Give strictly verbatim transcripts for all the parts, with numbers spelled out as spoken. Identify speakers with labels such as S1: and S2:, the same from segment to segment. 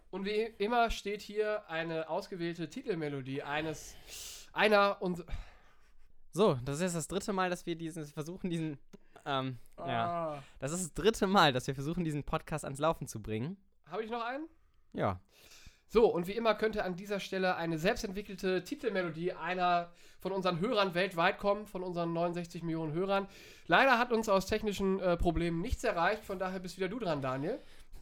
S1: Und wie immer steht hier eine ausgewählte Titelmelodie eines, einer und...
S2: So, das ist jetzt das dritte Mal, dass wir diesen, versuchen, diesen, ähm,
S1: Ah.
S2: ja, das ist das dritte Mal, dass wir versuchen, diesen Podcast ans Laufen zu bringen.
S1: Habe ich noch einen?
S2: Ja.
S1: So, und wie immer könnte an dieser Stelle eine selbstentwickelte Titelmelodie einer von unseren Hörern weltweit kommen, von unseren neunundsechzig Millionen Hörern. Leider hat uns aus technischen äh, Problemen nichts erreicht, von daher bist wieder du dran, Daniel.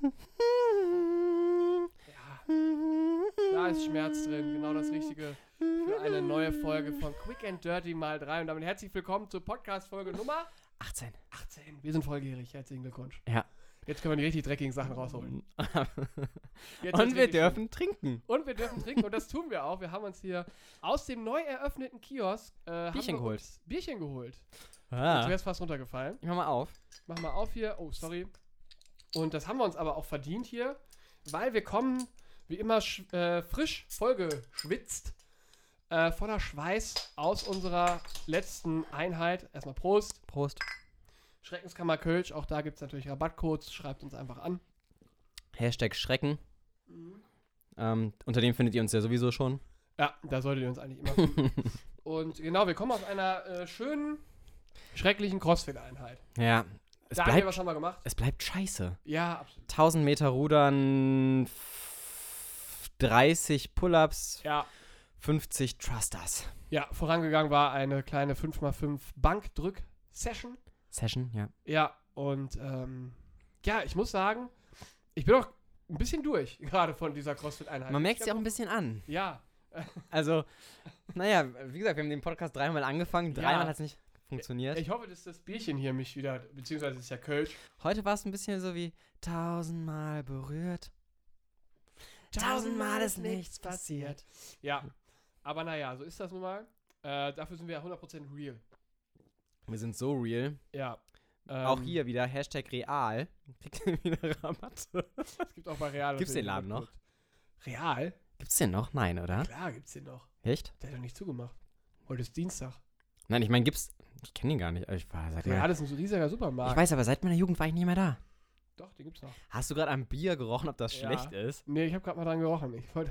S1: Ja, da ist Schmerz drin, genau das Richtige für eine neue Folge von Quick and Dirty mal drei. Und damit herzlich willkommen zur Podcast-Folge Nummer
S2: achtzehn.
S1: achtzehn. Wir sind volljährig, herzlichen Glückwunsch.
S2: Ja.
S1: Jetzt können wir die richtig dreckigen Sachen rausholen. Jetzt
S2: Und
S1: wird's
S2: wir
S1: richtig
S2: dürfen
S1: schön.
S2: trinken.
S1: Und wir dürfen trinken und das tun wir auch. Wir haben uns hier aus dem neu eröffneten Kiosk äh, haben
S2: Bierchen
S1: wir
S2: geholt.
S1: uns Bierchen geholt.
S2: Ah.
S1: Du wärst fast runtergefallen.
S2: Ich mach mal auf.
S1: Mach mal auf hier. Oh, sorry. Und das haben wir uns aber auch verdient hier, weil wir kommen, wie immer, sch- äh, frisch vollgeschwitzt, äh, voller Schweiß aus unserer letzten Einheit. Erstmal Prost.
S2: Prost.
S1: Schreckenskammer Kölsch, auch da gibt es natürlich Rabattcodes. Schreibt uns einfach an.
S2: Hashtag Schrecken. Ähm, unter dem findet ihr uns ja sowieso schon.
S1: Ja, da solltet ihr uns eigentlich immer finden. Und genau, wir kommen aus einer äh, schönen, schrecklichen Crossfit-Einheit.
S2: Ja. Es
S1: Da haben wir
S2: bleibt,
S1: was schon mal gemacht.
S2: es bleibt scheiße.
S1: Ja, absolut.
S2: tausend Meter Rudern, f- dreißig Pull-Ups,
S1: Ja,
S2: fünfzig Thrusters.
S1: ja, vorangegangen war eine kleine fünf mal fünf Bankdrück-Session.
S2: Session, ja.
S1: Ja, und ähm, ja, ich muss sagen, ich bin auch ein bisschen durch, gerade von dieser CrossFit-Einheit.
S2: Man merkt
S1: Ich
S2: sie auch
S1: hab
S2: ein bisschen an.
S1: Ja,
S2: Also, naja, wie gesagt, wir haben den Podcast dreimal angefangen,
S1: Ja.
S2: dreimal hat es nicht funktioniert.
S1: ich hoffe, dass das Bierchen hier mich wieder, beziehungsweise es ist ja Kölsch.
S2: Heute war es ein bisschen so wie tausendmal berührt. Tausendmal ist nichts passiert.
S1: Ja, aber naja, so ist das nun mal. Äh, dafür sind wir hundert Prozent real.
S2: Wir sind so real.
S1: Ja. Ähm,
S2: Auch hier wieder Hashtag real. Kriegt ihr wieder Rabatte.
S1: Es gibt auch bei Real.
S2: Gibt's den
S1: natürlich
S2: Laden noch?
S1: Rabattcode. Real?
S2: Gibt's den noch? Nein, oder?
S1: Klar gibt's den noch.
S2: Echt?
S1: Der hat doch nicht zugemacht. Heute ist Dienstag.
S2: Nein, ich meine, gibt's. Ich kenne den gar nicht. Ich war seit
S1: Real
S2: meiner,
S1: ist ein riesiger Supermarkt.
S2: ich weiß, aber seit meiner Jugend war ich nicht mehr da.
S1: Doch, den gibt's noch.
S2: Hast du gerade am Bier gerochen, ob das
S1: Ja.
S2: schlecht ist?
S1: Nee, ich habe gerade mal dran gerochen. Ich wollte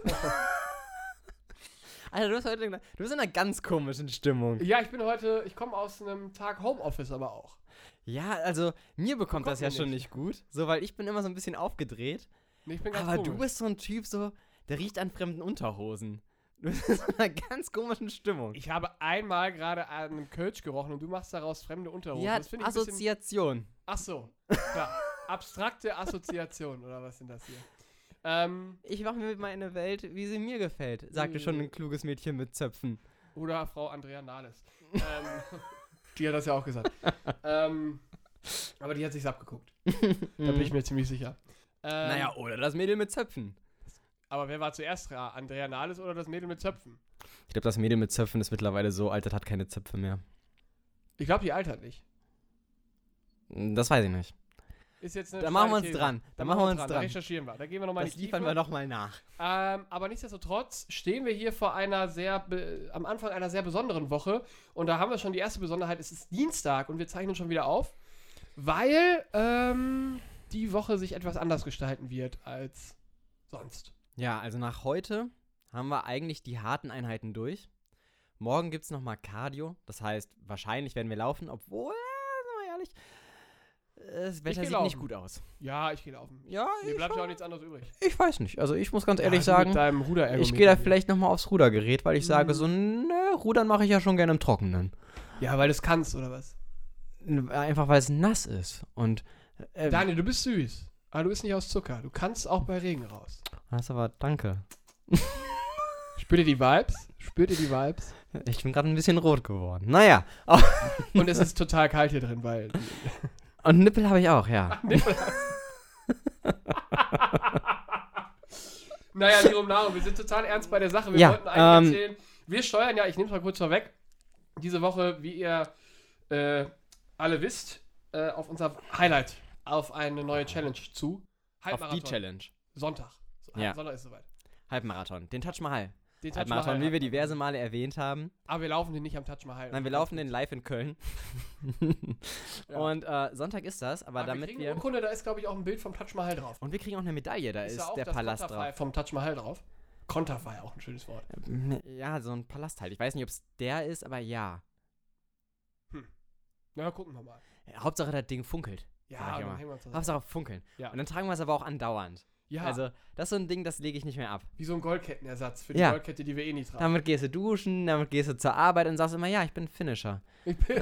S2: Alter, du bist heute du bist in einer ganz komischen Stimmung.
S1: ja, ich bin heute, ich komme aus einem Tag Homeoffice aber auch.
S2: Ja, also mir bekommt
S1: Bekommt
S2: das ja
S1: mir
S2: schon
S1: nicht.
S2: nicht gut. So, weil ich bin immer so ein bisschen aufgedreht.
S1: Nee, ich bin ganz
S2: Aber
S1: komisch.
S2: du bist so ein Typ, so, der riecht an fremden Unterhosen. Du bist in einer ganz komischen Stimmung.
S1: Ich habe einmal gerade an einem Kölsch gerochen und du machst daraus fremde Unterhosen.
S2: Ja,
S1: das finde ich ein bisschen...
S2: Assoziation.
S1: Ach so, klar. Abstrakte Assoziation, oder was sind das hier? Ähm,
S2: Ich mache mir meine Welt, wie sie mir gefällt, sagte schon ein kluges Mädchen mit Zöpfen.
S1: oder Frau Andrea Nahles. ähm, die hat das ja auch gesagt. ähm, aber die hat sich's abgeguckt. Da bin ich mir ziemlich sicher. Ähm,
S2: Naja, oder das Mädel mit Zöpfen.
S1: Aber wer war zuerst dran? Andrea Nahles oder das Mädel mit Zöpfen?
S2: Ich glaube, das Mädel mit Zöpfen ist mittlerweile so alt, das hat keine Zöpfe mehr.
S1: Ich glaube, die altert nicht.
S2: Das weiß ich nicht.
S1: Ist jetzt eine
S2: Da machen wir uns
S1: steile These.
S2: dran. Da machen wir uns
S1: Da
S2: dran.
S1: recherchieren wir. Da gehen wir nochmal in
S2: Das
S1: die
S2: liefern
S1: Tiefe.
S2: wir nochmal nach.
S1: Ähm, aber nichtsdestotrotz stehen wir hier vor einer sehr, be- am Anfang einer sehr besonderen Woche. Und da haben wir schon die erste Besonderheit. Es ist Dienstag und wir zeichnen schon wieder auf, weil ähm, die Woche sich etwas anders gestalten wird als sonst.
S2: Ja, also nach heute haben wir eigentlich die harten Einheiten durch. Morgen gibt es nochmal Cardio. Das heißt, wahrscheinlich werden wir laufen, obwohl, äh, sind wir ehrlich, das Wetter
S1: geh
S2: sieht
S1: laufen.
S2: nicht gut aus.
S1: Ja, ich gehe laufen.
S2: Ja,
S1: Mir bleibt ja auch nichts anderes übrig.
S2: ich weiß nicht. Also ich muss ganz
S1: Ja,
S2: ehrlich
S1: du
S2: sagen,
S1: mit deinem Ruderergometer
S2: ich gehe da
S1: hier.
S2: vielleicht nochmal aufs Rudergerät, weil ich sage
S1: Mhm.
S2: so, ne, Rudern mache ich ja schon gerne im Trockenen.
S1: Ja, weil du es kannst, oder was?
S2: Einfach weil es nass ist. Und äh,
S1: Daniel, du bist süß. Aber du bist nicht aus Zucker. Du kannst auch bei Regen raus.
S2: das ist aber, danke.
S1: Spürt ihr die Vibes? Spürt ihr die Vibes?
S2: Ich bin gerade ein bisschen rot geworden. Naja.
S1: Und es ist total kalt hier drin, weil...
S2: Und Nippel habe ich auch, ja.
S1: Naja, Lirum Narum, wir sind total ernst bei der Sache. Wir
S2: Ja,
S1: wollten eigentlich
S2: ähm,
S1: erzählen, wir steuern ja, ich nehme es mal kurz vorweg, diese Woche, wie ihr äh, alle wisst, äh, auf unser Highlight, auf eine neue Challenge zu.
S2: Auf die Challenge.
S1: Sonntag. So,
S2: Ja.
S1: Sonntag ist soweit.
S2: Halbmarathon. Den Taj Mahal.
S1: Den Taj
S2: Halbmarathon,
S1: Mahal
S2: wie wir
S1: hat man.
S2: diverse Male erwähnt haben.
S1: Aber wir laufen den nicht am Taj Mahal.
S2: Nein, wir laufen den live in Köln.
S1: Ja.
S2: Und äh, Sonntag ist das, aber
S1: Aber
S2: damit
S1: wir kriegen
S2: wir...
S1: eine Urkunde, da ist, glaube ich, auch ein Bild vom Taj Mahal drauf.
S2: Und wir kriegen auch eine Medaille, da ist,
S1: da auch
S2: der
S1: das
S2: Palast
S1: Konterfei
S2: drauf.
S1: vom Taj Mahal drauf. Konterfei, auch ein schönes Wort.
S2: Ja, so ein Palast halt. Ich weiß nicht, ob es der ist, aber ja.
S1: Na, gucken wir mal.
S2: Hauptsache, das Ding funkelt.
S1: Ja,
S2: Sag ich
S1: und
S2: immer.
S1: dann hängen wir uns das auf.
S2: Hauptsache funkeln.
S1: Ja.
S2: Und dann tragen wir es aber auch andauernd.
S1: Ja,
S2: Also, das ist so ein Ding, das lege ich nicht mehr ab.
S1: wie so ein Goldkettenersatz für die
S2: Ja.
S1: Goldkette, die wir eh nie tragen.
S2: Damit gehst du duschen, damit gehst du zur Arbeit und sagst immer, ja, ich bin Finisher.
S1: Ich bin,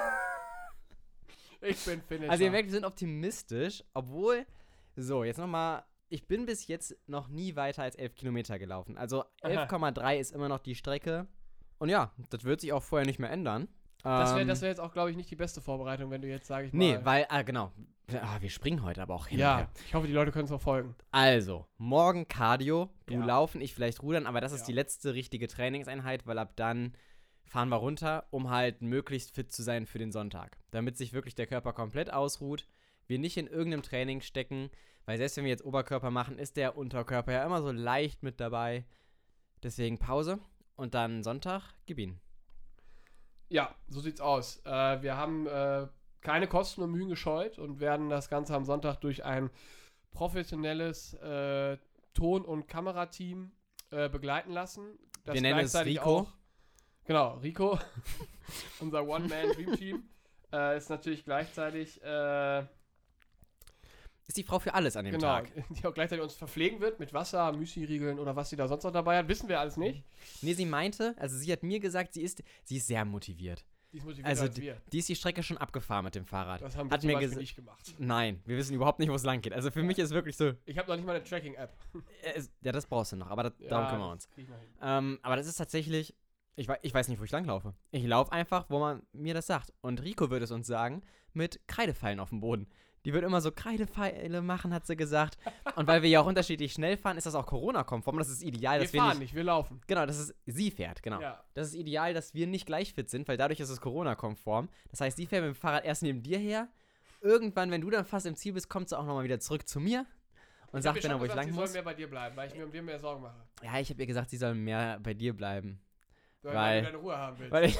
S1: ich bin Finisher.
S2: Also ihr merkt, wir sind optimistisch, obwohl, so, jetzt nochmal, ich bin bis jetzt noch nie weiter als elf Kilometer gelaufen. Also elf Komma drei ist immer noch die Strecke. Und ja, das wird sich auch vorher nicht mehr ändern.
S1: Das wäre
S2: Ähm,
S1: das wär jetzt auch, glaube ich, nicht die beste Vorbereitung, wenn du jetzt, sage ich mal...
S2: Nee, weil, ah, genau. Ah, wir springen heute aber auch hin und
S1: Ja,
S2: her.
S1: ich hoffe, die Leute können es auch folgen.
S2: Also, morgen Cardio, du
S1: Ja.
S2: laufen, ich vielleicht rudern, aber das ist
S1: Ja.
S2: die letzte richtige Trainingseinheit, weil ab dann fahren wir runter, um halt möglichst fit zu sein für den Sonntag. Damit sich wirklich der Körper komplett ausruht, wir nicht in irgendeinem Training stecken, weil selbst wenn wir jetzt Oberkörper machen, ist der Unterkörper ja immer so leicht mit dabei. Deswegen Pause und dann Sonntag, gib ihn.
S1: Ja, so sieht's aus. Äh, wir haben äh, keine Kosten und Mühen gescheut und werden das Ganze am Sonntag durch ein professionelles äh, Ton- und Kamerateam äh, begleiten lassen. Das
S2: Wir nennen es
S1: gleichzeitig
S2: Rico.
S1: Auch, genau, Rico, unser One-Man-Dream-Team, äh, ist natürlich gleichzeitig äh,
S2: Ist die Frau für alles an dem
S1: genau,
S2: Tag.
S1: die auch gleichzeitig uns verpflegen wird mit Wasser, Müsli-Riegeln oder was sie da sonst noch dabei hat, wissen wir alles nicht.
S2: Nee, sie meinte, also sie hat mir gesagt, sie ist, sie ist sehr motiviert.
S1: Die ist motivierter
S2: Also
S1: als
S2: die,
S1: wir.
S2: die ist die Strecke schon abgefahren mit dem Fahrrad.
S1: Das haben wir
S2: hat
S1: zum
S2: mir
S1: Beispiel
S2: gesa-
S1: nicht gemacht.
S2: Nein, wir wissen überhaupt nicht, wo es lang geht. Also für mich ist wirklich so,
S1: Ich habe noch nicht mal eine Tracking-App.
S2: äh, es- ja, das brauchst du noch, aber das,
S1: Ja,
S2: darum kümmern wir uns.
S1: das krieg ich noch hin.
S2: Ähm, aber das ist tatsächlich, ich, wei- ich weiß nicht, wo ich langlaufe. Ich laufe einfach, wo man mir das sagt. Und Rico würde es uns sagen, mit Kreidepfeilen auf dem Boden. Die wird immer so Kreidepfeile machen, hat sie gesagt. Und weil wir ja auch unterschiedlich schnell fahren, ist das auch Corona-konform. Das ist ideal,
S1: Wir
S2: dass wir
S1: fahren
S2: nicht...
S1: nicht, wir laufen.
S2: Genau, das ist, sie fährt, genau.
S1: Ja.
S2: Das ist ideal, dass wir nicht gleich fit sind, weil dadurch ist es Corona-konform. Das heißt, sie fährt mit dem Fahrrad erst neben dir her. Irgendwann, wenn du dann fast im Ziel bist, kommt sie auch nochmal wieder zurück zu mir und
S1: Ich
S2: sagt
S1: hab ihr
S2: mir dann,
S1: schon
S2: wo ich
S1: gesagt,
S2: lang
S1: sie
S2: muss.
S1: soll mehr bei dir bleiben, weil ich mir um dir mehr Sorgen mache.
S2: Ja, ich habe ihr gesagt, sie soll mehr bei dir bleiben.
S1: Weil,
S2: Weil-
S1: du deine Ruhe haben willst.
S2: Weil ich,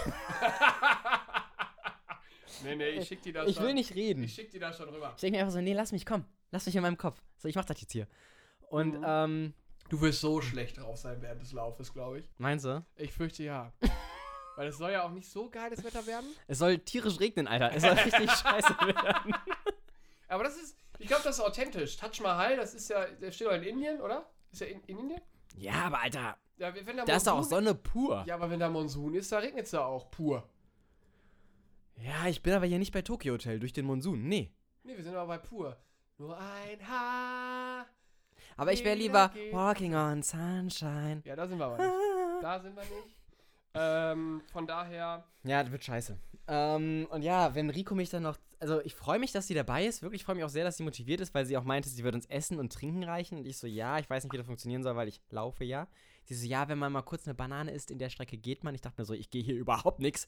S1: nee, nee, ich schick dir das
S2: ich
S1: schon.
S2: will nicht reden.
S1: Ich schick dir das schon rüber.
S2: Ich denke mir einfach so, nee, lass mich, komm. Lass mich in meinem Kopf. So, ich mach das jetzt hier. Und,
S1: Mhm.
S2: ähm,
S1: Du wirst so schlecht drauf sein während des Laufes, glaube ich.
S2: meinst du?
S1: Ich fürchte ja. Weil es soll ja auch nicht so geiles Wetter werden.
S2: Es soll tierisch regnen, Alter. Es soll richtig scheiße werden.
S1: Aber das ist, ich glaube, das ist authentisch. Taj Mahal, das ist ja, der steht doch in Indien, oder? Ist er in, in Indien?
S2: Ja, aber Alter,
S1: Ja, wenn da
S2: da ist doch auch
S1: Monsun-
S2: Sonne pur.
S1: Ja, aber wenn da Monsun ist, da regnet es ja auch pur.
S2: Ja, ich bin aber hier nicht bei Tokyo Hotel durch den Monsun. Nee.
S1: Nee, wir sind aber bei pur. Nur ein Haar.
S2: Aber ich wäre
S1: Jeder
S2: lieber
S1: geht-
S2: Walking on Sunshine.
S1: Ja, da sind wir aber nicht. Da sind wir nicht. Ähm, von daher,
S2: Ja, das wird scheiße. Ähm, und ja, wenn Rico mich dann noch. Also, ich freue mich, dass sie dabei ist. Wirklich, ich freue mich auch sehr, dass sie motiviert ist, weil sie auch meinte, sie wird uns Essen und Trinken reichen. Und ich so, ja, ich weiß nicht, wie das funktionieren soll, weil ich laufe ja. Sie so, ja, wenn man mal kurz eine Banane isst in der Strecke, geht man. Ich dachte mir so, ich gehe hier überhaupt nichts.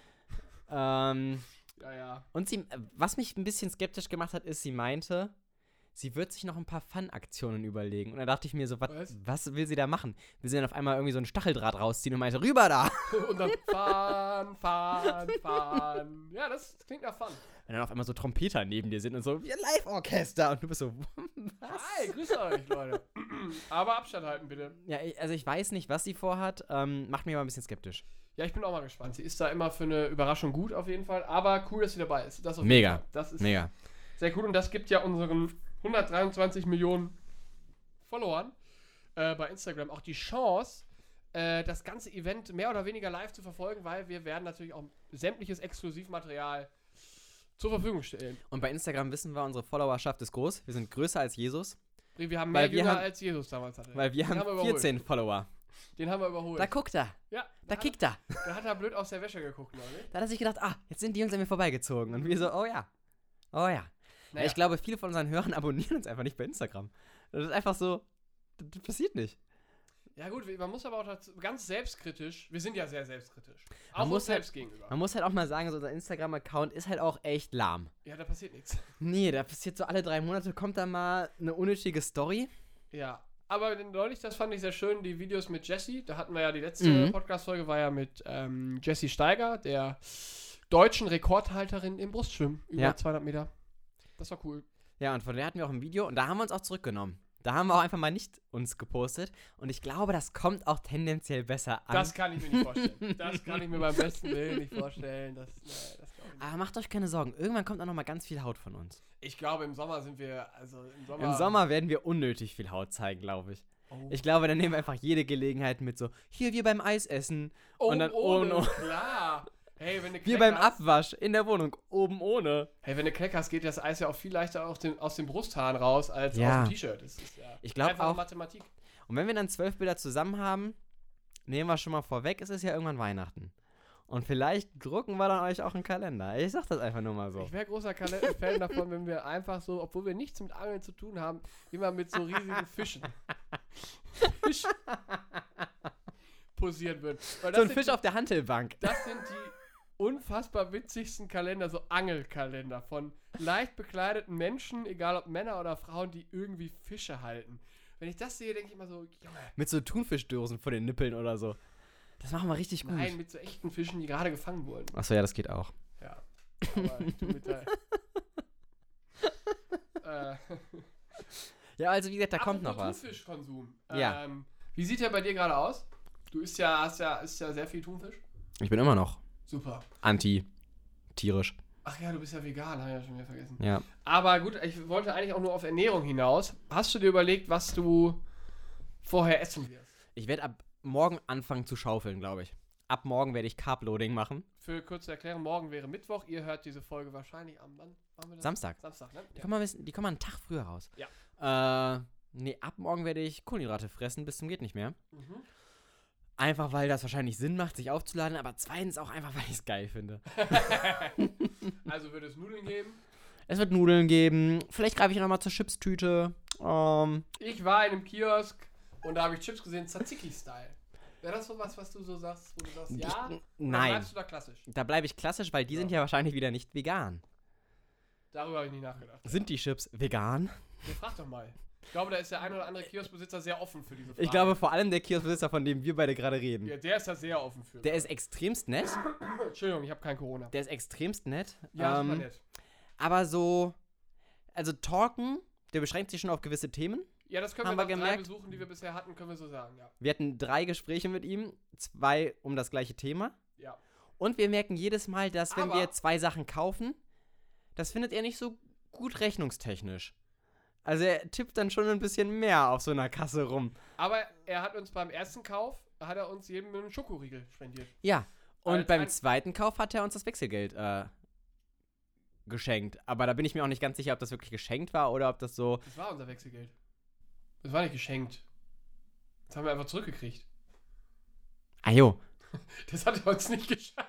S2: Ähm,
S1: ja, ja.
S2: und sie, was mich ein bisschen skeptisch gemacht hat, ist, sie meinte, sie wird sich noch ein paar Fun-Aktionen überlegen. Und da dachte ich mir so, wat,
S1: Was?
S2: was will sie da machen? Will sie dann auf einmal irgendwie so einen Stacheldraht rausziehen und meinte, rüber da!
S1: Und dann fahren, fahren, fahren. Ja, das klingt nach Fun.
S2: Und dann auf einmal so Trompeter neben dir sind und so, wir Live-Orchester. Und du bist so, was?
S1: Hi, grüß euch, Leute. Aber Abstand halten, bitte.
S2: Ja, ich, also ich weiß nicht, was sie vorhat. Ähm, macht mich aber ein bisschen skeptisch.
S1: Ja, ich bin auch mal gespannt. Sie ist da immer für eine Überraschung gut, auf jeden Fall. Aber cool, dass sie dabei ist. Das auf jeden
S2: Mega.
S1: Fall. Das ist
S2: Mega.
S1: sehr cool. Und das gibt ja unseren hundertdreiundzwanzig Millionen Followern äh, bei Instagram auch die Chance, äh, das ganze Event mehr oder weniger live zu verfolgen, weil wir werden natürlich auch sämtliches Exklusivmaterial zur Verfügung stellen.
S2: Und bei Instagram wissen wir, unsere Followerschaft ist groß. Wir sind größer als Jesus,
S1: Wir haben
S2: Weil
S1: mehr
S2: wir
S1: Jünger
S2: haben-
S1: als Jesus damals hatte.
S2: weil wir
S1: Den
S2: haben
S1: wir überholt.
S2: vierzehn Follower.
S1: Den haben wir überholt.
S2: Da guckt er.
S1: ja,
S2: Da
S1: hat
S2: kickt er.
S1: er, da hat er blöd aus der Wäsche geguckt, Leute.
S2: Da hat er sich gedacht, ah, jetzt sind die Jungs an mir vorbeigezogen. Und wir so, oh ja. Oh ja. Ja, ich glaube, viele von unseren Hörern abonnieren uns einfach nicht bei Instagram. Das ist einfach so, das, das passiert nicht.
S1: Ja gut, man muss aber auch dazu, ganz selbstkritisch, wir sind ja sehr selbstkritisch. Auch
S2: Man
S1: uns
S2: muss halt-
S1: selbst gegenüber.
S2: Man muss halt auch mal sagen, so unser Instagram-Account ist halt auch echt lahm.
S1: Ja, da passiert nichts.
S2: Nee, da passiert so alle drei Monate, kommt da mal eine unnötige Story.
S1: Ja, Aber neulich, das fand ich sehr schön, die Videos mit Jessie. Da hatten wir ja die letzte
S2: Mhm.
S1: Podcast-Folge, war ja mit ähm, Jessie Steiger, der deutschen Rekordhalterin im Brustschwimmen. Über
S2: Ja.
S1: zweihundert Meter. Das war cool.
S2: Ja, und von der hatten wir auch ein Video und da haben wir uns auch zurückgenommen. Da haben wir auch einfach mal nicht uns gepostet und ich glaube, das kommt auch tendenziell besser an.
S1: Das kann ich mir nicht vorstellen. Das kann ich mir beim besten Willen nicht vorstellen. Das, nee, das glaub ich, nicht.
S2: Aber macht euch keine Sorgen, irgendwann kommt auch noch mal ganz viel Haut von uns.
S1: Ich glaube, im Sommer sind wir, also im Sommer...
S2: Im Sommer werden wir unnötig viel Haut zeigen, glaube ich.
S1: Oh.
S2: Ich glaube, dann nehmen wir einfach jede Gelegenheit mit so, hier wir beim Eisessen
S1: Oben
S2: und dann
S1: ohne,
S2: ohne.
S1: klar. Hey, wenn du
S2: Wir beim
S1: kleckerst-
S2: Abwasch in der Wohnung, oben ohne.
S1: Hey, wenn du kleckerst, geht das Eis ja auch viel leichter aus dem, aus dem Brusthaaren raus als
S2: Ja.
S1: aus dem T-Shirt. Das ist ja
S2: Ich glaub
S1: einfache
S2: auch-
S1: Mathematik.
S2: Und wenn wir dann zwölf Bilder zusammen haben, nehmen wir schon mal vorweg, es ist ja irgendwann Weihnachten. Und vielleicht drucken wir dann euch auch einen Kalender. Ich sag das einfach nur mal so.
S1: Ich wäre großer Kale- Fan davon, wenn wir einfach so, obwohl wir nichts mit Angeln zu tun haben, immer mit so riesigen Fischen Fisch posieren würden. Weil das
S2: So ein
S1: sind
S2: Fisch
S1: die,
S2: auf der Hantelbank.
S1: Das sind die unfassbar witzigsten Kalender, so Angelkalender von leicht bekleideten Menschen, egal ob Männer oder Frauen, die irgendwie Fische halten. Wenn ich das sehe, denke ich immer so, Junge,
S2: Mit so Thunfischdösen vor den Nippeln oder so. Das machen wir richtig gut.
S1: nein, mit so echten Fischen, die gerade gefangen wurden.
S2: Achso, ja, das geht auch.
S1: Ja. Aber du mit der. äh,
S2: Ja, also wie gesagt, da kommt noch
S1: apropos
S2: was.
S1: Thunfischkonsum.
S2: Ja.
S1: Ähm, wie sieht der bei dir gerade aus? Du isst ja, hast ja, isst ja sehr viel Thunfisch.
S2: Ich bin immer noch
S1: Super.
S2: anti-tierisch.
S1: Ach ja, du bist ja vegan, habe ich ja schon wieder vergessen.
S2: Ja.
S1: Aber gut, ich wollte eigentlich auch nur auf Ernährung hinaus. Hast du dir überlegt, was du vorher essen wirst?
S2: Ich werde ab morgen anfangen zu schaufeln, glaube ich. Ab morgen werde ich Carb-Loading machen.
S1: Für kurze Erklärung, morgen wäre Mittwoch. Ihr hört diese Folge wahrscheinlich am wann machen wir das?
S2: Samstag.
S1: Samstag, ne?
S2: Die kommen mal, ein bisschen- die kommen mal einen Tag früher raus.
S1: Ja.
S2: Äh, nee, ab morgen werde ich Kohlenhydrate fressen, bis zum geht nicht mehr.
S1: Mhm.
S2: Einfach, weil das wahrscheinlich Sinn macht, sich aufzuladen, aber zweitens auch einfach, weil ich es geil finde.
S1: Also würde es Nudeln geben?
S2: Es wird Nudeln geben, vielleicht greife ich noch mal zur Chipstüte. Ähm,
S1: Ich war in einem Kiosk und da habe ich Chips gesehen, Tzatziki-Style. Wäre das sowas, was du so sagst, wo du sagst, ja?
S2: ich,
S1: Oder
S2: nein,
S1: bleibst du da klassisch?
S2: da bleibe ich klassisch, weil die
S1: Ja.
S2: sind ja wahrscheinlich wieder nicht vegan.
S1: Darüber habe ich nicht nachgedacht.
S2: Sind die Chips vegan?
S1: Ja, frag doch mal. Ich glaube, da ist der ein oder andere Kioskbesitzer sehr offen für diese Frage.
S2: Ich glaube vor allem der Kioskbesitzer, von dem wir beide gerade reden.
S1: Ja, der ist da sehr offen für.
S2: Der ist extremst nett.
S1: Entschuldigung, ich habe kein Corona.
S2: Der ist extremst nett.
S1: Ja,
S2: ähm,
S1: super nett.
S2: Aber so, also talken, der beschränkt sich schon auf gewisse Themen.
S1: Ja, das können
S2: haben
S1: wir
S2: wir
S1: nach drei
S2: gemerkt.
S1: Besuchen, die wir bisher hatten, können wir so sagen, ja.
S2: Wir hatten drei Gespräche mit ihm, zwei um das gleiche Thema.
S1: Ja.
S2: Und wir merken jedes Mal, dass wenn
S1: Aber-
S2: wir zwei Sachen kaufen, das findet er nicht so gut rechnungstechnisch. Also er tippt dann schon ein bisschen mehr auf so einer Kasse rum.
S1: Aber er hat uns beim ersten Kauf, hat er uns jedem einen Schokoriegel spendiert.
S2: Ja. Und
S1: Als
S2: beim
S1: ein-
S2: zweiten Kauf hat er uns das Wechselgeld äh, geschenkt. Aber da bin ich mir auch nicht ganz sicher, ob das wirklich geschenkt war oder ob das so.
S1: Das war unser Wechselgeld. Das war nicht geschenkt. Das haben wir einfach zurückgekriegt.
S2: Ah jo.
S1: Das hat er uns nicht geschenkt.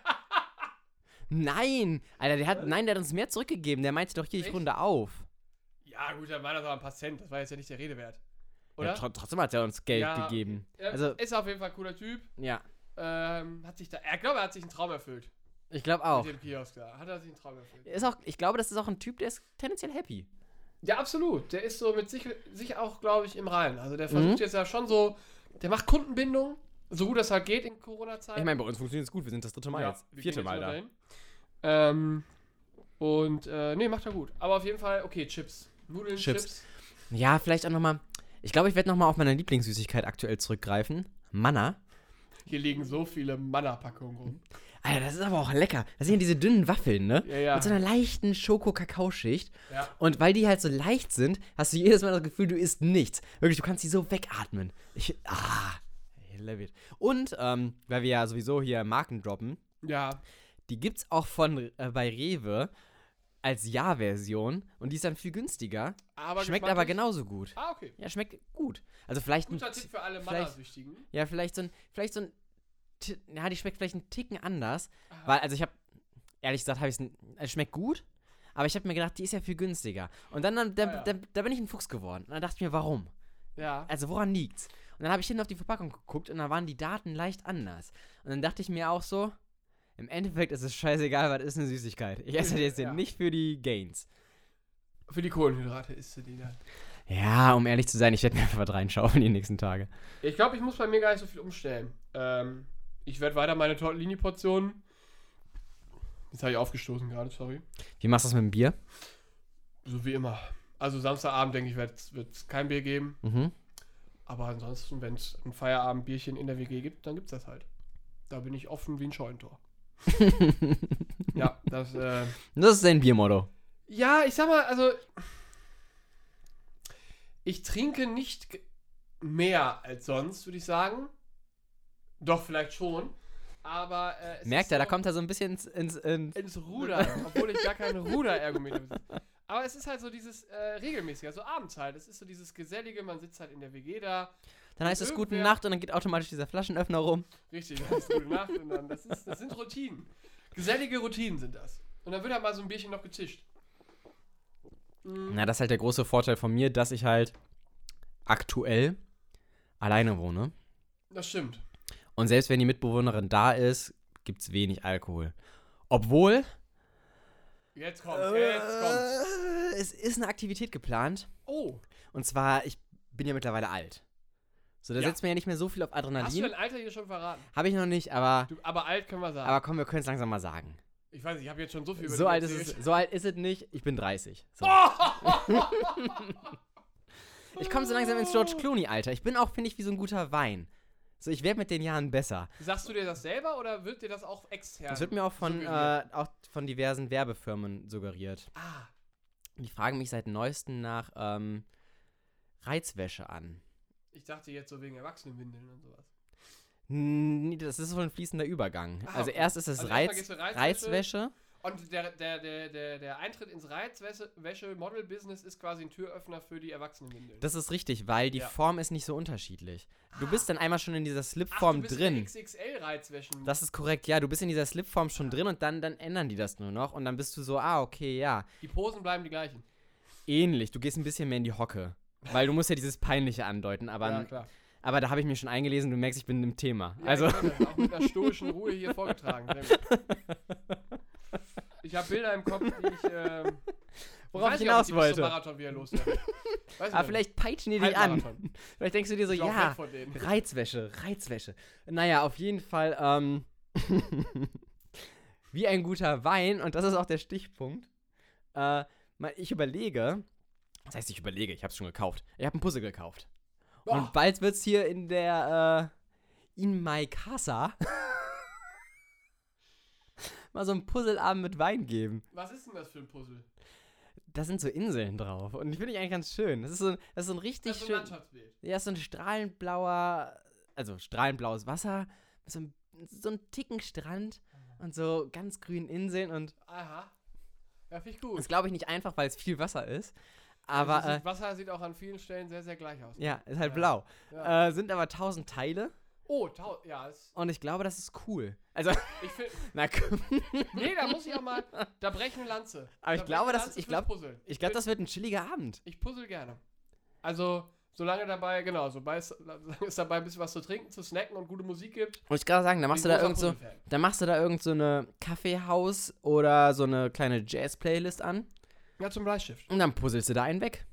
S2: Nein! Alter, der hat. Nein, der hat uns mehr zurückgegeben. Der meinte doch hier, ich
S1: Echt?
S2: runde auf.
S1: Ja, gut, dann war das aber ein paar Cent. Das war jetzt ja nicht der Rede wert. Oder?
S2: Ja, tr trotzdem hat er uns Geld
S1: Ja,
S2: gegeben.
S1: Er
S2: Also,
S1: ist auf jeden Fall ein cooler Typ.
S2: ja.
S1: Ähm, hat sich da, er glaube, er hat sich einen Traum erfüllt.
S2: Ich glaube auch.
S1: Mit dem Kiosk da. Hat er sich einen Traum erfüllt.
S2: Ist auch. Ich glaube, das ist auch ein Typ, der ist tendenziell happy.
S1: Ja, absolut. Der ist so mit sich, sich auch, glaube ich, im Reinen. Also der versucht
S2: Mhm.
S1: jetzt ja schon so, der macht Kundenbindung, so gut das halt geht in Corona-Zeiten.
S2: Ich meine, bei uns funktioniert es gut. Wir sind das dritte Mal jetzt.
S1: wir
S2: Vierte
S1: gehen
S2: Mal
S1: jetzt
S2: da.
S1: dahin. Ähm, und, äh, nee, macht er gut. Aber auf jeden Fall, okay, Chips. Nudeln,
S2: Chips.
S1: Chips.
S2: Ja, vielleicht auch nochmal. Ich glaube, ich werde nochmal auf meine Lieblingssüßigkeit aktuell zurückgreifen. Manna.
S1: Hier liegen so viele Manna-Packungen rum.
S2: Alter, das ist aber auch lecker. Das sind ja diese dünnen Waffeln, ne?
S1: Ja, ja.
S2: Mit so einer leichten Schoko-Kakao-Schicht.
S1: Ja.
S2: Und weil die halt so leicht sind, hast du jedes Mal das Gefühl, du isst nichts. Wirklich, du kannst die so wegatmen. Ich, ah, I love it. Und, ähm, weil wir ja sowieso hier Marken droppen,
S1: Ja.
S2: die gibt's auch von, äh, bei Rewe als Ja-Version. Und die ist dann viel günstiger.
S1: Aber
S2: Schmeckt aber
S1: geschmacklich-
S2: genauso gut.
S1: Ah, okay.
S2: Ja, schmeckt gut. Also vielleicht ein,
S1: Guter Tipp für alle
S2: vielleicht-
S1: Manna-Süchtigen.
S2: ja, vielleicht so ein, vielleicht so ein, Ti- ja, die schmeckt vielleicht einen Ticken anders.
S1: Aha.
S2: Weil, also ich habe, ehrlich gesagt, habe ich es, es schmeckt gut, aber ich habe mir gedacht, die ist ja viel günstiger. Und dann, dann da,
S1: Ah, ja.
S2: da, da bin ich ein Fuchs geworden. Und dann dachte ich mir, warum?
S1: Ja.
S2: Also woran liegt's? Und dann habe ich hinten auf die Verpackung geguckt und da waren die Daten leicht anders. Und dann dachte ich mir auch so, im Endeffekt ist es scheißegal, was ist eine Süßigkeit. Ich esse die jetzt
S1: Ja.
S2: nicht für die Gains.
S1: Für die Kohlenhydrate isst du die dann.
S2: Ja, um ehrlich zu sein, ich werde mir einfach was reinschauen die nächsten Tage.
S1: Ich glaube, ich muss bei mir gar nicht so viel umstellen. Ähm, ich werde weiter meine Tortellini-Portionen. Jetzt habe ich aufgestoßen gerade, sorry.
S2: Wie machst du das mit dem Bier?
S1: So wie immer. Also Samstagabend, denke ich, wird es kein Bier geben.
S2: Mhm.
S1: Aber ansonsten, wenn es ein Feierabendbierchen in der W G gibt, dann gibt es das halt. Da bin ich offen wie ein Scheunentor. Ja, das, äh...
S2: Das ist dein Biermotto.
S1: Ja, ich sag mal, also... Ich trinke nicht ge- mehr als sonst, würde ich sagen. Doch, vielleicht schon. Aber, äh... es
S2: Merkt
S1: ist
S2: er, da
S1: so
S2: kommt er so ein bisschen ins... ins, ins
S1: ins Rudern, obwohl ich gar keine Ruderergometer besitze. Aber es ist halt so dieses äh, regelmäßige, also abends halt. Es ist so dieses Gesellige, man sitzt halt in der W G da.
S2: dann heißt es
S1: irgendwer-
S2: gute Nacht und dann geht automatisch dieser Flaschenöffner rum.
S1: Richtig, das ist gute Nacht und dann, das, ist, das sind Routinen. Gesellige Routinen sind das. Und dann wird halt mal so ein Bierchen noch getischt. Mhm.
S2: Na, das ist halt der große Vorteil von mir, dass ich halt aktuell alleine wohne.
S1: Das stimmt.
S2: Und selbst wenn die Mitbewohnerin da ist, gibt's wenig Alkohol. Obwohl...
S1: Jetzt kommt's, jetzt kommt's.
S2: Äh, es ist eine Aktivität geplant.
S1: Oh,
S2: Und zwar, ich bin ja mittlerweile alt. So, da
S1: Ja.
S2: setzt mir ja nicht mehr so viel auf
S1: hast du
S2: Adrenalin.
S1: dein Alter hier schon verraten?
S2: Habe ich noch nicht, aber,
S1: Du, aber alt können wir sagen.
S2: aber komm, wir können es langsam mal sagen.
S1: ich weiß nicht, ich habe jetzt schon so viel über
S2: So
S1: dich
S2: alt, ist
S1: erzählt.
S2: es, so alt ist es nicht, ich bin dreißig. So. Ich komme so langsam ins George Clooney-Alter. Ich bin auch, finde ich, wie so ein guter Wein. So, ich werde mit den Jahren besser.
S1: Sagst du dir das selber oder wird dir das auch extern?
S2: Das wird mir auch von, äh,
S1: suggeriert?
S2: auch von diversen Werbefirmen suggeriert.
S1: Ah,
S2: Die fragen mich seit neuestem nach ähm, Reizwäsche an.
S1: ich dachte jetzt so wegen Erwachsenenwindeln und sowas.
S2: Nee, das ist so ein fließender Übergang.
S1: Ah,
S2: also
S1: okay.
S2: erst ist es
S1: Also erstmal
S2: Reiz,
S1: gehst du Reizwäsche-
S2: Reizwäsche.
S1: Und der, der, der, der, der Eintritt ins Reizwäsche-Model-Business ist quasi ein Türöffner für die Erwachsenenwindeln.
S2: Das ist richtig, weil die
S1: Ja.
S2: Form ist nicht so unterschiedlich. Du
S1: Ah.
S2: bist dann einmal schon in dieser
S1: Ach,
S2: Slipform
S1: du bist
S2: drin.
S1: X X L-Reizwäschen.
S2: Das ist korrekt, ja. Du bist in dieser Slipform schon drin und dann, dann ändern die das nur noch. Und dann bist du so, ah, okay, ja.
S1: Die Posen bleiben die gleichen.
S2: Ähnlich. Du gehst ein bisschen mehr in die Hocke. Weil du musst ja dieses Peinliche andeuten. Aber,
S1: ja, klar.
S2: aber da habe ich mir schon eingelesen. Du merkst, ich bin im Thema.
S1: Ja,
S2: also.
S1: ich weiß das, auch mit einer stoischen Ruhe hier vorgetragen. Sehr gut. Ich habe Bilder im Kopf, die ich, ähm,
S2: Worauf
S1: weiß
S2: ich
S1: nicht, ob
S2: hinaus
S1: die bis zum
S2: wollte.
S1: Marathon wieder loswerden. Weiß ich
S2: Aber
S1: noch nicht.
S2: vielleicht peitschen die dich an.
S1: Halbmarathon.
S2: Vielleicht denkst du dir so,
S1: Ich lauf
S2: ja,
S1: weg von denen.
S2: Reizwäsche, Reizwäsche. Naja, auf jeden Fall, ähm, wie ein guter Wein, und das ist auch der Stichpunkt. Äh, mal- ich überlege, das heißt, ich überlege, ich hab's schon gekauft. Ich habe ein Puzzle gekauft.
S1: Oh,
S2: Und bald wird's hier in der, äh, in my casa mal so ein Puzzleabend mit Wein geben.
S1: was ist denn das für ein Puzzle?
S2: Da sind so Inseln drauf. Und die finde ich eigentlich ganz schön. Das ist so, das ist so ein richtig
S1: Das ist ein
S2: schön.
S1: Landschaftsbild.
S2: Ja, ist so ein strahlendblauer, also strahlenblaues Wasser, so ein, so ein Ticken Strand und so ganz grünen Inseln. Und
S1: Aha. Ja, finde ich gut.
S2: das glaube ich nicht einfach, weil es viel Wasser ist.
S1: Also
S2: Aber,
S1: das
S2: äh,
S1: Wasser sieht auch an vielen Stellen sehr, sehr gleich aus.
S2: ja, ist halt
S1: Ja.
S2: blau.
S1: Ja.
S2: Äh, sind aber tausend Teile
S1: Oh, tau ja, es,
S2: und ich glaube, das ist cool. Also,
S1: ich finde,
S2: na komm.
S1: nee, da muss ich auch mal, da breche eine Lanze.
S2: Aber ich
S1: Da
S2: glaube,
S1: breche eine
S2: das-
S1: Lanze
S2: ich
S1: fürs
S2: glaub-
S1: Puzzeln.
S2: Ich glaube, das wird ein chilliger Abend.
S1: Ich puzzle gerne. Also, solange dabei, genau, sobald es, solange es dabei ein bisschen was zu trinken, zu snacken und gute Musik gibt.
S2: Wollte ich gerade sagen, da machst du
S1: bin
S2: da
S1: großer
S2: irgend so,
S1: Puzzle-Fan.
S2: da machst du da irgend so eine Kaffeehaus oder so eine kleine Jazz-Playlist an
S1: Ja, zum Bleistift.
S2: und dann puzzelst du da einen weg.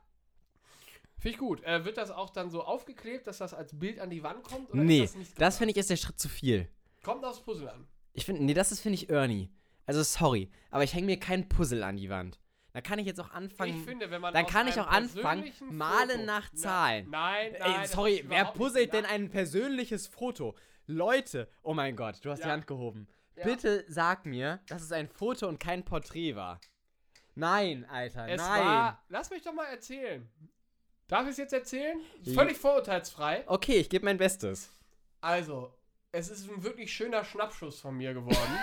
S1: Finde ich gut. Äh, wird das auch dann so aufgeklebt, dass das als Bild an die Wand kommt? Oder
S2: Nee,
S1: ist das nicht
S2: das finde ich ist der Schritt zu viel.
S1: Kommt aufs Puzzle an.
S2: Ich finde, nee, das ist, finde ich, Ernie. Also, sorry, aber ich hänge mir kein Puzzle an die Wand. Da kann ich jetzt auch anfangen.
S1: Ich finde, wenn man
S2: dann
S1: aus
S2: kann ich
S1: einem
S2: auch anfangen,
S1: persönlichen
S2: malen
S1: Foto-
S2: nach
S1: Na-
S2: Zahlen.
S1: Nein, nein.
S2: Ey,
S1: das
S2: sorry,
S1: ist
S2: wer
S1: überhaupt
S2: puzzelt
S1: nicht-
S2: denn ein persönliches Foto? Leute, oh mein Gott, du hast die
S1: Ja.
S2: Hand gehoben.
S1: Ja.
S2: Bitte sag mir, dass es ein Foto und kein Porträt war. Nein, Alter,
S1: Es
S2: nein.
S1: war. Lass mich doch mal erzählen. Darf ich es jetzt erzählen?
S2: Ja.
S1: Völlig vorurteilsfrei.
S2: Okay, ich gebe mein Bestes.
S1: Also, es ist ein wirklich schöner Schnappschuss von mir geworden.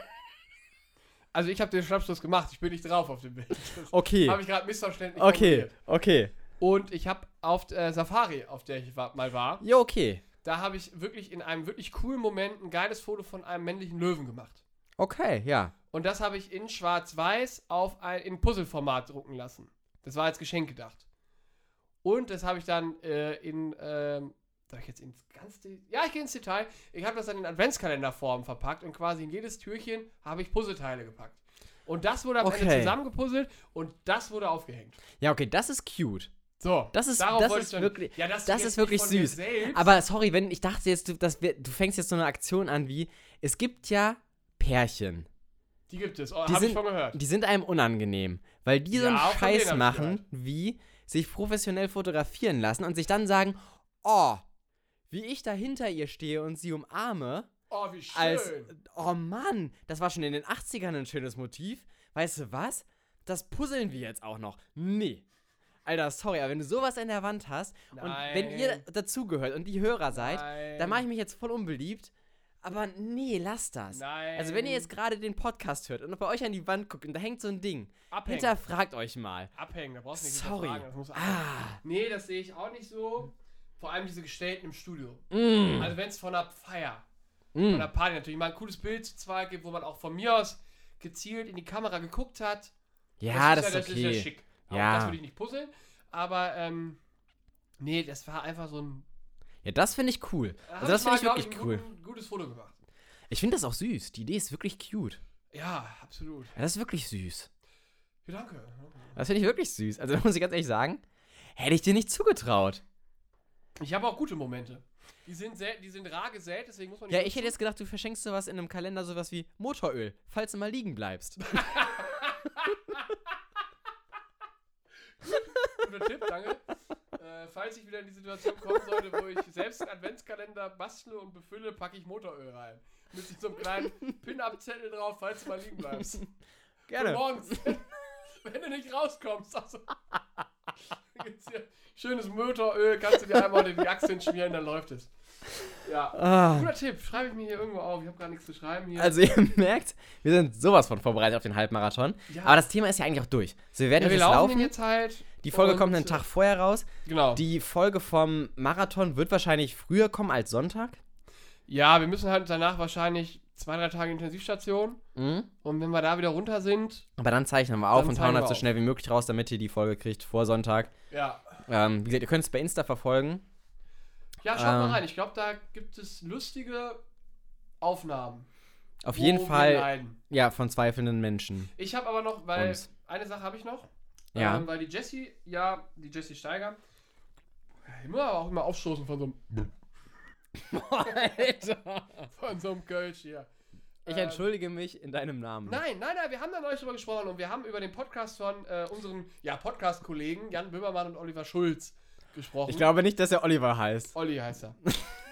S1: Also, ich habe den Schnappschuss gemacht. Ich bin nicht drauf auf dem Bild. Das
S2: Okay,
S1: habe ich gerade missverständlich
S2: okay,
S1: formuliert.
S2: okay.
S1: Und ich habe auf äh, Safari, auf der ich war, mal war,
S2: Ja, okay.
S1: da habe ich wirklich in einem wirklich coolen Moment ein geiles Foto von einem männlichen Löwen gemacht.
S2: Okay, ja.
S1: Und das habe ich in schwarz-weiß auf ein in Puzzleformat drucken lassen. Das war als Geschenk gedacht. Und das habe ich dann äh, in, ähm, soll ich jetzt ins ganz, De- ja, ich gehe ins Detail. Ich habe das dann in Adventskalenderform verpackt und quasi in jedes Türchen habe ich Puzzleteile gepackt. Und das wurde am Ende
S2: Okay.
S1: zusammengepuzzelt und das wurde aufgehängt.
S2: Ja, okay, das ist cute.
S1: So,
S2: Das ist,
S1: darauf
S2: das
S1: wollte
S2: ist
S1: ich dann-
S2: wirklich,
S1: ja, das,
S2: das
S1: jetzt
S2: ist wirklich
S1: nicht von mir
S2: süß.
S1: selbst.
S2: Aber sorry, wenn ich dachte jetzt, du, das wär, du fängst jetzt so eine Aktion an wie, es gibt ja Pärchen,
S1: Die gibt es, oh,
S2: Die
S1: habe ich
S2: sind-
S1: von gehört.
S2: die sind einem unangenehm, weil die so
S1: Ja,
S2: einen
S1: auch von denen
S2: Scheiß
S1: hab ich
S2: machen, wie sich professionell fotografieren lassen und sich dann sagen, oh, wie ich da hinter ihr stehe und sie umarme,
S1: Oh, wie schön.
S2: als, oh Mann, das war schon in den achtzigern ein schönes Motiv. Weißt du was? Das puzzeln wir jetzt auch noch. Nee. Alter, sorry, aber wenn du sowas in der Wand hast und
S1: Nein.
S2: wenn ihr dazugehört und die Hörer seid,
S1: Nein.
S2: dann mache ich mich jetzt voll unbeliebt. Aber nee, lasst das.
S1: Nein.
S2: Also wenn ihr jetzt gerade den Podcast hört und bei euch an die Wand guckt und da hängt so ein Ding,
S1: Abhängen.
S2: hinterfragt euch mal.
S1: Abhängen, da brauchst du nicht
S2: Sorry.
S1: hinterfragen, das muss abhängen.
S2: Ah.
S1: Nee, das sehe ich auch nicht so. Vor allem diese Gestellten im Studio.
S2: Mm.
S1: Also wenn es von einer Feier,
S2: Mm.
S1: von einer Party natürlich mal ein cooles Bild zu zweit gibt, wo man auch von mir aus gezielt in die Kamera geguckt hat.
S2: Ja, das,
S1: ja,
S2: ist
S1: das
S2: okay.
S1: ist ja schick. Auch
S2: Ja.
S1: das würde ich nicht puzzeln. Aber, ähm, nee, das war einfach so ein...
S2: Ja, das finde ich cool.
S1: Da hab
S2: Also das
S1: mal,
S2: finde ich
S1: glaub
S2: wirklich
S1: ein
S2: cool.
S1: Guten, gutes Foto gemacht.
S2: Ich finde das auch süß. Die Idee ist wirklich cute.
S1: Ja, absolut.
S2: Ja, das ist wirklich süß.
S1: Ja, danke.
S2: Das finde ich wirklich süß. Also muss ich ganz ehrlich sagen, hätte ich dir nicht zugetraut.
S1: Ich habe auch gute Momente. Die sind, selten, die sind rar gesät, deswegen muss man nicht...
S2: Ja, ich hätte jetzt gedacht, du verschenkst sowas in einem Kalender, sowas wie Motoröl, falls du mal liegen bleibst.
S1: Guter Tipp, danke. Äh, falls ich wieder in die Situation kommen sollte, wo ich selbst einen Adventskalender bastle und befülle, packe ich Motoröl rein. Mit so einem kleinen Pin-Up-Zettel drauf, falls du mal liegen bleibst.
S2: Gerne.
S1: Für morgens. Wenn du nicht rauskommst. Also, gibt's hier schönes Motoröl, kannst du dir einmal in die Achseln schmieren, dann läuft es. Ja.
S2: Ah.
S1: Guter Tipp, schreibe ich mir hier irgendwo auf. Ich habe gar nichts zu schreiben hier.
S2: Also ihr merkt, wir sind sowas von vorbereitet auf den Halbmarathon.
S1: Ja.
S2: Aber das Thema ist ja eigentlich auch durch. So, wir werden
S1: ja, wir
S2: jetzt
S1: laufen
S2: laufen.
S1: den jetzt halt.
S2: Die Folge
S1: und,
S2: kommt einen Tag vorher raus.
S1: Genau.
S2: Die Folge vom Marathon wird wahrscheinlich früher kommen als Sonntag.
S1: Ja, wir müssen halt danach wahrscheinlich zwei, drei Tage Intensivstation.
S2: Mhm.
S1: Und wenn wir da wieder runter sind.
S2: Aber dann zeichnen wir auf
S1: Dann
S2: und
S1: zeichnen
S2: hauen
S1: wir
S2: das so
S1: auf.
S2: schnell wie möglich raus, damit ihr die Folge kriegt vor Sonntag.
S1: Ja.
S2: Ähm, wie gesagt, ihr könnt es bei Insta verfolgen.
S1: Ja, schaut
S2: Ähm.
S1: mal rein. Ich glaube, da gibt es lustige Aufnahmen.
S2: Auf
S1: wo
S2: jeden
S1: wir
S2: Fall,
S1: leiden.
S2: ja, von zweifelnden Menschen.
S1: Ich habe aber noch, weil
S2: Uns.
S1: eine Sache habe ich noch.
S2: Ja.
S1: Ähm, weil die Jessie, ja, die Jessie Steiger, immer aber auch immer aufstoßen von so einem,
S2: Alter.
S1: von so einem Kölsch hier.
S2: Ich
S1: Ähm,
S2: entschuldige mich in deinem Namen.
S1: Nein, nein, nein, wir haben da neulich drüber gesprochen und wir haben über den Podcast von äh, unseren, ja, Podcast-Kollegen Jan Böhmermann und Oliver Schulz gesprochen.
S2: Ich glaube nicht, dass er Oliver heißt.
S1: Olli heißt er.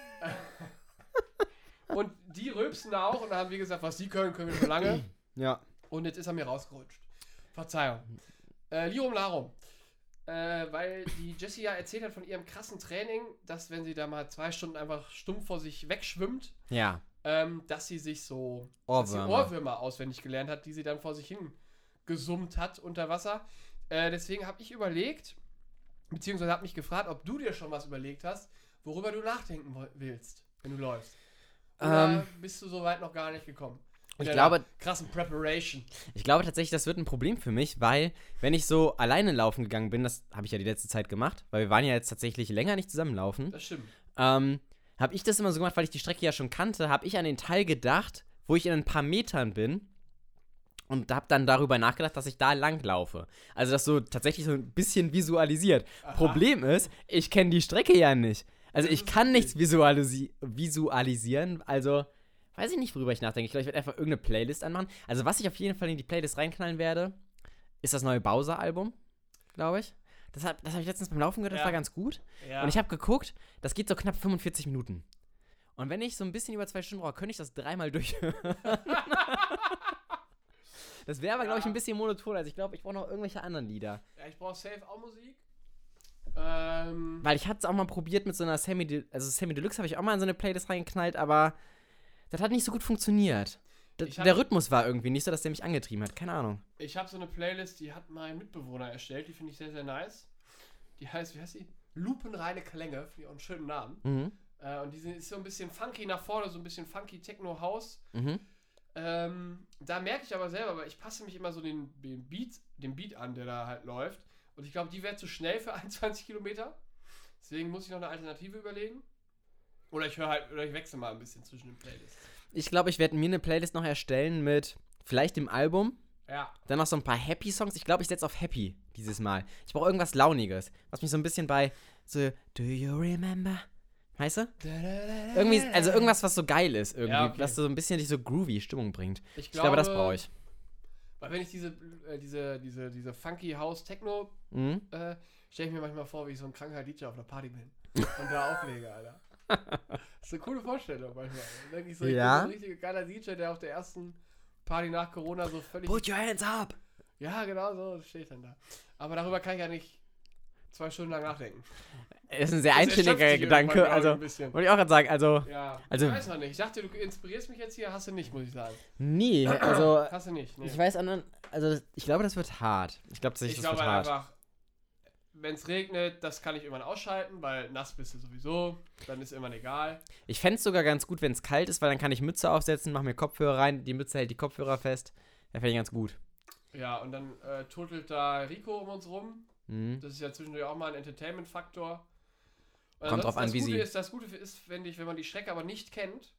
S1: Und die rülpsen da auch und da haben wir gesagt, was sie können, können wir schon lange.
S2: Ja.
S1: Und jetzt ist er mir rausgerutscht. Verzeihung. Äh, Lirum Larum. Äh, weil die Jessie ja erzählt hat von ihrem krassen Training, dass wenn sie da mal zwei Stunden einfach stumpf vor sich wegschwimmt,
S2: Ja.
S1: ähm, dass sie sich so dass sie
S2: Ohrwürmer.
S1: Ohrwürmer auswendig gelernt hat, die sie dann vor sich hin gesummt hat unter Wasser. Äh, deswegen habe ich überlegt, beziehungsweise habe mich gefragt, ob du dir schon was überlegt hast, worüber du nachdenken woll- willst, wenn du läufst. Oder
S2: Ähm,
S1: bist du so weit noch gar nicht gekommen? Mit
S2: Ich
S1: deiner
S2: glaube,
S1: krassen Preparation.
S2: ich glaube tatsächlich, das wird ein Problem für mich, weil, wenn ich so alleine laufen gegangen bin, das habe ich ja die letzte Zeit gemacht, weil wir waren ja jetzt tatsächlich länger nicht zusammenlaufen,
S1: Das stimmt.
S2: ähm, habe ich das immer so gemacht, weil ich die Strecke ja schon kannte, habe ich an den Teil gedacht, wo ich in ein paar Metern bin und habe dann darüber nachgedacht, dass ich da lang laufe. Also das so tatsächlich so ein bisschen visualisiert.
S1: Aha.
S2: Problem ist, ich kenne die Strecke ja nicht. Also
S1: Das
S2: ich
S1: ist
S2: kann
S1: richtig.
S2: nichts visualisi visualisieren, also weiß ich nicht, worüber ich nachdenke. Ich glaube, ich werde einfach irgendeine Playlist anmachen. Also was ich auf jeden Fall in die Playlist reinknallen werde, ist das neue Bowser-Album, glaube ich. Das habe das hab ich letztens beim Laufen gehört, das
S1: Ja.
S2: war ganz gut.
S1: Ja.
S2: Und ich habe geguckt, das geht so knapp fünfundvierzig Minuten. Und wenn ich so ein bisschen über zwei Stunden brauche, könnte ich das dreimal durchhören. Das wäre aber, glaube ich,
S1: Ja.
S2: ein bisschen monoton. Also ich glaube, ich brauche noch irgendwelche anderen Lieder.
S1: ja, ich brauche safe auch Musik. Ähm,
S2: Weil ich hatte es auch mal probiert mit so einer Semi, De also Semi Deluxe habe ich auch mal in so eine Playlist reingeknallt, aber das hat nicht so gut funktioniert. D
S1: Ich hab-
S2: der Rhythmus war irgendwie nicht so, dass der mich angetrieben hat. Keine Ahnung.
S1: ich habe so eine Playlist, die hat mein Mitbewohner erstellt, die finde ich sehr, sehr nice. Die heißt, wie heißt die? Lupenreine Klänge, finde ich auch einen schönen Namen.
S2: Mhm.
S1: Äh, und die sind, ist so ein bisschen funky nach vorne, so ein bisschen funky Techno-House.
S2: Mhm.
S1: Ähm, da merke ich aber selber, weil ich passe mich immer so den, den, Beat, den Beat an, der da halt läuft. Und ich glaube, die wäre zu schnell für einundzwanzig Kilometer. Deswegen muss ich noch eine Alternative überlegen. Oder ich höre halt, oder ich wechsle mal ein bisschen zwischen den Playlists.
S2: Ich glaube, ich werde mir eine Playlist noch erstellen mit vielleicht dem Album,
S1: Ja.
S2: Dann noch so ein paar Happy-Songs. Ich glaube, ich setze auf Happy dieses Mal. Ich brauche irgendwas Launiges, was mich so ein bisschen bei so, do you remember? Weißt du? Irgendwie, also irgendwas, was so geil ist irgendwie,
S1: Ja, okay.
S2: was so ein bisschen dich so groovy Stimmung bringt.
S1: Ich
S2: Ich glaube,
S1: glaube,
S2: das brauche ich.
S1: Weil wenn ich diese, äh, diese, diese, diese funky House-Techno
S2: Mhm.
S1: äh, stelle ich mir manchmal vor, wie ich so ein kranker D J auf einer Party bin und da auflege, Alter. Das ist eine coole Vorstellung manchmal. Dann denke ich so, ich
S2: Ja.
S1: bin so ein richtiger geiler D J, der auf der ersten Party nach Corona so völlig...
S2: Put your hands up!
S1: Ja, genau so stehe ich dann da. Aber darüber kann ich ja nicht zwei Stunden lang nachdenken.
S2: Das ist ein sehr
S1: Das erschöpft
S2: einstündiger
S1: sich
S2: Gedanke.
S1: irgendwann, glaub ich,
S2: Also,
S1: ein bisschen.
S2: wollte ich auch gerade sagen, also,
S1: Ja,
S2: also-
S1: ich weiß noch nicht. Ich dachte, du inspirierst mich jetzt hier, hast du nicht, muss ich sagen.
S2: nee, also,
S1: Hast du nicht, nee.
S2: ich weiß an, also, ich glaube, das wird hart. Ich glaube tatsächlich,
S1: Ich
S2: das
S1: glaube
S2: wird
S1: halt
S2: hart.
S1: einfach, wenn es regnet, das kann ich irgendwann ausschalten, weil nass bist du sowieso, dann ist irgendwann egal.
S2: Ich fände es sogar ganz gut, wenn es kalt ist, weil dann kann ich Mütze aufsetzen, mache mir Kopfhörer rein, die Mütze hält die Kopfhörer fest. Das fände ich ganz gut.
S1: Ja, und dann äh, turtelt da Rico um uns rum.
S2: Mhm.
S1: Das ist ja zwischendurch auch mal ein Entertainment-Faktor. Und
S2: Kommt drauf
S1: ansonsten
S2: an,
S1: das
S2: wie
S1: Gute
S2: sie-
S1: Ist, das Gute ist, wenn, dich, wenn man die Strecke aber nicht kennt,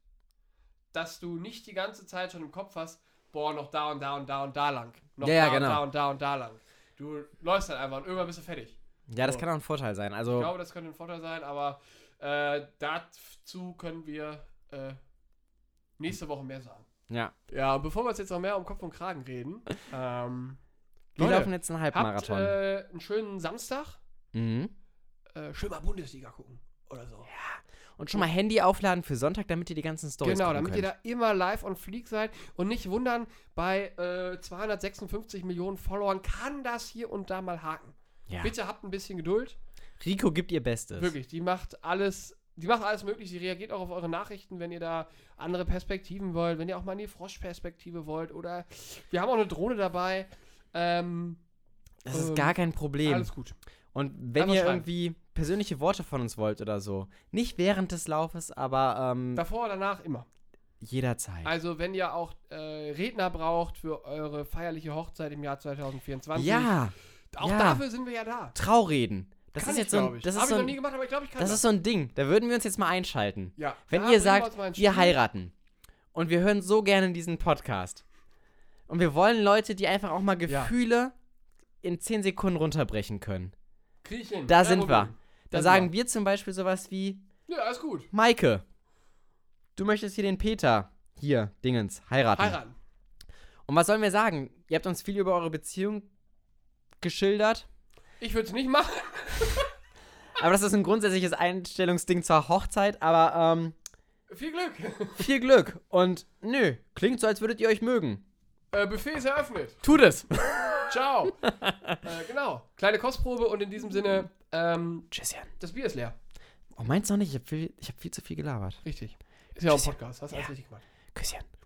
S1: dass du nicht die ganze Zeit schon im Kopf hast, boah, noch da und da und da und da lang. Noch
S2: Ja, ja,
S1: da
S2: genau.
S1: und da und da und da lang. Du läufst halt einfach und irgendwann bist du fertig.
S2: Ja, das
S1: So.
S2: kann auch ein Vorteil sein.
S1: Ich
S2: Also,
S1: glaube, das könnte ein Vorteil sein, aber äh, dazu können wir äh, nächste Woche mehr sagen.
S2: ja.
S1: Ja, und bevor wir uns jetzt noch mehr um Kopf und Kragen reden, ähm,
S2: Wir
S1: Leute,
S2: laufen jetzt einen
S1: habt
S2: Halbmarathon.
S1: äh, einen schönen Samstag,
S2: mhm.
S1: äh, schön mal Bundesliga gucken oder so.
S2: Und schon mal Handy aufladen für Sonntag, damit ihr die ganzen Storys
S1: Genau,
S2: gucken
S1: damit
S2: könnt.
S1: ihr da immer live on fleek seid und nicht wundern, bei äh, zweihundertsechsundfünfzig Millionen Followern kann das hier und da mal haken.
S2: Ja.
S1: Bitte habt ein bisschen Geduld.
S2: Rico gibt ihr Bestes.
S1: Wirklich, die macht alles, die macht alles möglich. Sie reagiert auch auf eure Nachrichten, wenn ihr da andere Perspektiven wollt, wenn ihr auch mal in die Froschperspektive wollt oder wir haben auch eine Drohne dabei. Ähm,
S2: Das ist
S1: ähm,
S2: gar kein Problem.
S1: Alles gut.
S2: Und wenn
S1: Einfach
S2: ihr
S1: schreiben.
S2: irgendwie persönliche Worte von uns wollt oder so, nicht während des Laufes, aber ähm,
S1: Davor oder danach immer.
S2: jederzeit.
S1: Also wenn ihr auch äh, Redner braucht für eure feierliche Hochzeit im Jahr zwanzig vierundzwanzig.
S2: ja,
S1: Auch
S2: ja.
S1: dafür sind wir ja da.
S2: Traureden. Das
S1: Kann
S2: ist
S1: ich,
S2: jetzt so
S1: glaub
S2: ein,
S1: ich.
S2: das
S1: Hab
S2: ist so
S1: ich noch nie
S2: ein,
S1: gemacht, aber ich glaube, ich kann
S2: das ist so ein Ding. Da würden wir uns jetzt mal einschalten.
S1: Ja.
S2: Wenn
S1: Da
S2: ihr
S1: bringen wir uns
S2: sagt,
S1: mal ins
S2: wir
S1: Spiel.
S2: heiraten und wir hören so gerne diesen Podcast und wir wollen Leute, die einfach auch mal
S1: Ja.
S2: Gefühle in zehn Sekunden runterbrechen können.
S1: Krieg ich hin.
S2: Da
S1: Kein
S2: sind
S1: Problem.
S2: wir. Da
S1: Da
S2: sagen
S1: sind
S2: wir zum Beispiel sowas wie,
S1: Ja, alles gut.
S2: Maike, du möchtest hier den Peter, hier, Dingens, heiraten.
S1: Heiraten.
S2: Und was sollen wir sagen? Ihr habt uns viel über eure Beziehung geschildert,
S1: Ich würde es nicht machen.
S2: aber das ist ein grundsätzliches Einstellungsding zur Hochzeit, aber ähm,
S1: Viel Glück.
S2: viel Glück. Und nö, klingt so, als würdet ihr euch mögen.
S1: äh, Buffet ist eröffnet.
S2: Tut es.
S1: Ciao. äh, genau. Kleine Kostprobe und in diesem Sinne, ähm,
S2: Tschüsschen.
S1: das Bier ist leer.
S2: Oh, meinst du noch nicht? Ich hab viel, ich hab viel zu viel gelabert.
S1: Richtig. Ist ja auch ein
S2: Tschüsschen.
S1: Podcast. Hast
S2: Ja.
S1: alles richtig gemacht.
S2: Küsschen.